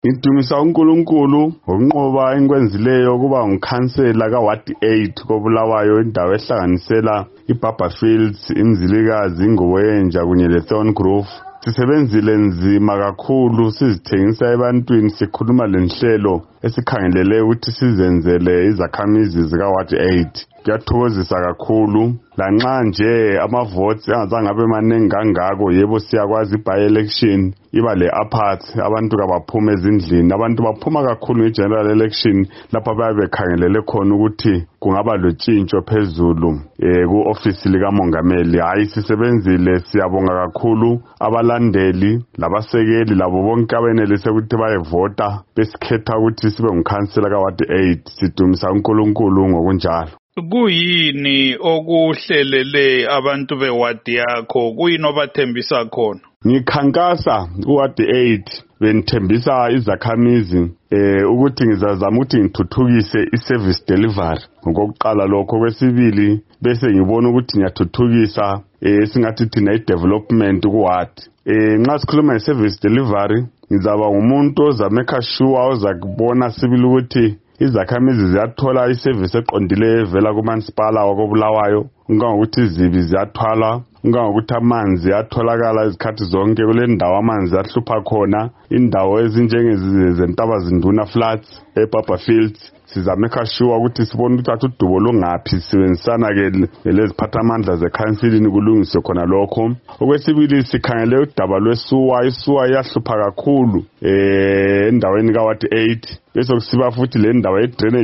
Ngidumisa uNkulunkulu ngokunqoba enkwenzileyo kuba ngukhansela kaWard 8 koBulawayo indawo ehlanganisela iBarberfields, iMzilikazi, iNgowenja kunye leThorngrove. Sisebenzile nzima kakhulu sizithengisa ebantwini sikhuluma lenhlelo esikhangelele ukuthi sizenzele izakhamizi zikaWard 8. Kuyathokozisa kakhulu lanxa nje amavotes angazange abe maningi kangako. Yebo siyakwazi by-election iba le-apart, abantu kabaphume ezindlini. Abantu baphuma kakhulu nge-general election lapha bayabe bekhangelele khona ukuthi kungaba lotshintsho phezulu ku-ofisi likamongameli. Hayi, sisebenzile, siyabonga kakhulu abalandeli labasekeli labo bonke abenelise ukuthi bayevota besikhetha ukuthi sibe ngukhansela kaWard 8. Sidumisa uNkulunkulu ngokunjalo. Kuyini okuhlelele abantu beward yakho? Kuyini obathembisa khona? Ngikhankasa kuWard 8 benithembisa izakhamizi ukuthi ngizazama ukuthi ngithuthukise i-service delivery ngokuqala lokho. Kwesibili bese ngibona ukuthi ngiyathuthukisa singathi thina i-development kuWard. Nxa sikhuluma nge-service delivery ngizaba ngumuntu ozameka sure ozakubona sibili ukuthi izakhamizi ziyathola iservice eqondileyo evela kuMansipala wakoBulawayo. Ngokuthi izibi ziyathwala, ngokuthi amanzi atholakala izikhathi zonke. Kule ndawo amanzi ahlupha khona, indawo ezinjengezentaba zinduna floods eBarberfields. Sizameka sure ukuthi sibone ukuthi udubo lungaphi, sisebenzisana ke leziphathamandla zekhansilini kulungiswe khona lokho. Okwesibili sikhangele udaba lwesuwa. Isuwa iyahlupha kakhulu endaweni kaWard 8. Bese kusiba futhi le ndawo ye-drainage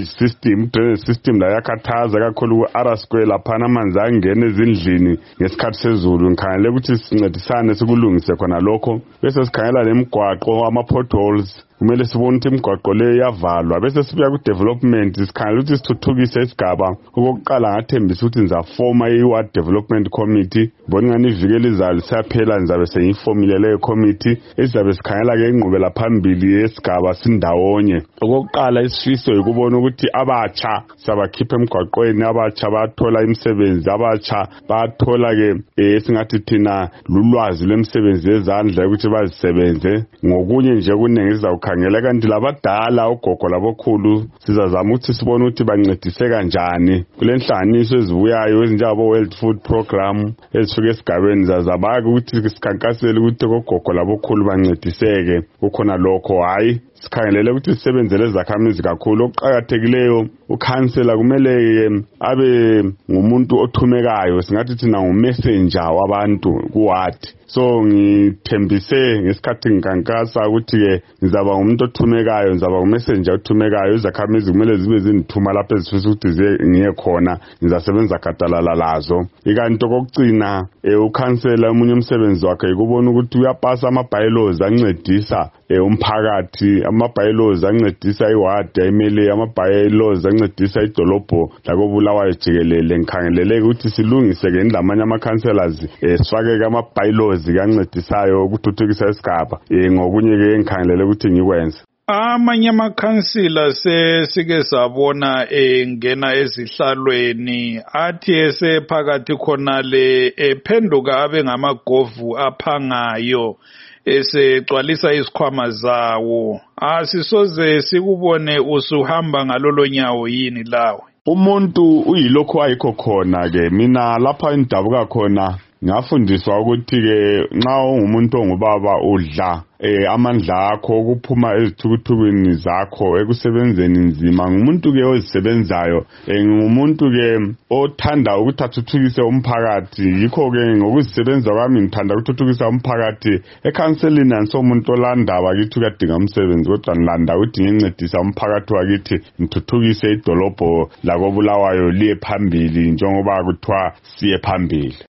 system la yakhathaza kakhulu ku-R Square laphana amanzi angena ezindlini ngesikhathi sezulu. Ngikhangele ukuthi sincedisane sikulungise khona lokho. Bese sikhangela lemigwaqo, ama-potholes. Kumele sibone ukuthi imigwaqo leyo iyavalwa. Bese sibuya ku-development sikhangela ukuthi sithuthukise isigaba. Okokuqala ngathembisa ukuthi ngizafoma i-Ward Development Committee. Bona ngani iviki elizayo lisaphela nizabe sengiyifomile leyo committee esizabe sikhangela-ke ingqubela phambili yesigaba sindawonye. Okokuqala isifiso yikubona ukuthi abatsha sabakhipha emgwaqweni, abatsha bathola imisebenzi, abatsha bathola-ke esingathi thina lulwazi lwemisebenzi yezandla ukuthi bazisebenze. Ngokunye nje kuningi sizawukhangela, kanti labadala ogogo labokhulu sizazama ukuthi sibone ukuthi bancedise kanjani kule nhlanganiso ezibuyayo ezinjengabo World Food Program ezifika esigabeni. Zazabaka ukuthi sikhankasele ukuthi ogogo labokhulu bancediseke kukhona lokho. Hayi, sikhangelele ukuthi sisebenzele izakhamizi kakhulu. Okuqakathekileyo ukhansela kumele abe ngumuntu othumekayo, singathi thina ngumessenger wabantu kuWard. So ngithembise ngesikhathi ngikhankasa ukuthi-ke ngizaba ngumuntu othumekayo, ngizaba ngumessenger othumekayo. Izakhamizi kumele zibe zinithuma lapho ezifisa ukuthi ngiye khona, ngizasebenza gadalala lazo. Ikanti okokugcina ukhansela omunye umsebenzi wakhe yikubona ukuthi uyapasa ama-bylaws ancedisa umphakathi, ama-bylaws ancedisa iWard emele, ama-bylaws ancedisa idolobho lakoBulawayo jikelele. Ngikhangelele ukuthi silungise-ke ndamanye ama-councillors sifake-ke ama-bylaws kancedisayo ukuthuthukisa isigaba. Ngokunye-ke ngikhangelele ukuthi ngikwenze. Amanye amakhansila sesike sabona engena ezihlalweni athi esephakathi khonale ephenduka abe ngamagovu aphangayo esegcwalisa isikhwama zawo. Asisoze sikubone usuhamba ngalolo nyawo yini lawe? Umuntu uyilokho ayikho khona-ke. Mina lapha endabuka khona ngafundiswa ukuthi-ke nxa ungumuntu ongubaba udla amandla akho okuphuma ezithukuthukweni zakho ekusebenzeni nzima. Ngumuntu-ke ozisebenzayo, ngumuntu-ke othanda ukuthi athuthukise umphakathi. Yikho-ke ngokuzisebenza kwami ngithanda ukuthuthukisa umphakathi. Ekhanselini angisomuntu olanda bakithi uyadinga umsebenzi, kodwa ngilanda ukuthi ngincedisa umphakathi wakithi ngithuthukise idolobho lakoBulawayo liye phambili njengoba kuthiwa siye phambili.